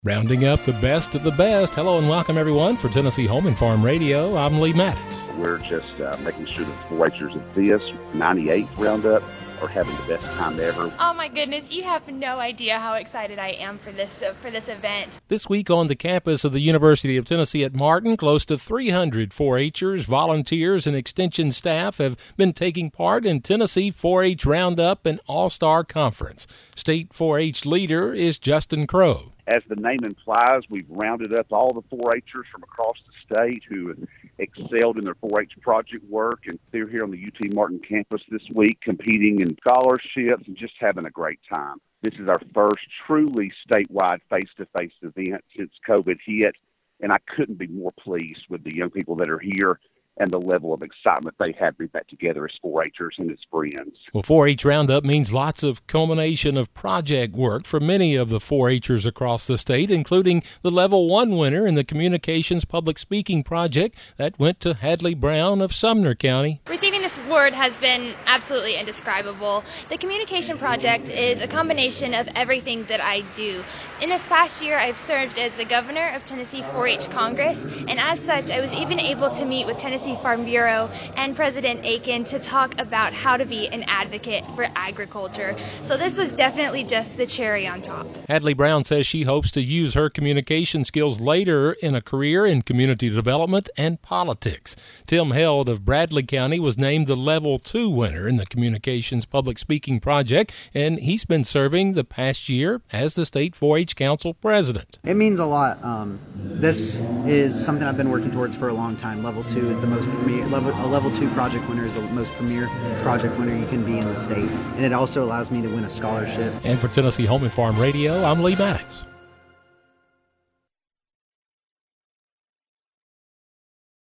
Rounding up the best of the best. Hello and welcome, everyone, for Tennessee Home and Farm Radio. I'm Lee Maddox. We're just making sure that the 4-H'ers at this 98th Roundup are having the best time ever. Oh my goodness, you have no idea how excited I am for this event. This week on the campus of the University of Tennessee at Martin, close to 300 4-H'ers, volunteers, and extension staff have been taking part in Tennessee 4-H Roundup and All-Star Conference. State 4-H leader is Justin Crow. As the name implies, we've rounded up all the 4-H'ers from across the state who have excelled in their 4-H project work, and they're here on the UT Martin campus this week competing in scholarships and just having a great time. This is our first truly statewide face-to-face event since COVID hit, and I couldn't be more pleased with the young people that are here and the level of excitement they have been back together as 4-H'ers and as friends. Well, 4-H Roundup means lots of culmination of project work for many of the 4-H'ers across the state, including the Level 1 winner in the Communications Public Speaking Project that went to Hadley Brown of Sumner County. Receiving this award has been absolutely indescribable. The Communication Project is a combination of everything that I do. In this past year, I've served as the governor of Tennessee 4-H Congress, and as such, I was even able to meet with Tennessee Farm Bureau and President Aiken to talk about how to be an advocate for agriculture. So this was definitely just the cherry on top. Hadley Brown says she hopes to use her communication skills later in a career in community development and politics. Tim Held of Bradley County was named the Level 2 winner in the Communications Public Speaking Project, and he's been serving the past year as the State 4-H Council president. It means a lot. This is something I've been working towards for a long time. Level 2 is the most premier, a level 2 project winner is the most premier project winner you can be in the state, and it also allows me to win a scholarship. And for Tennessee Home and Farm Radio, I'm Lee Maddox.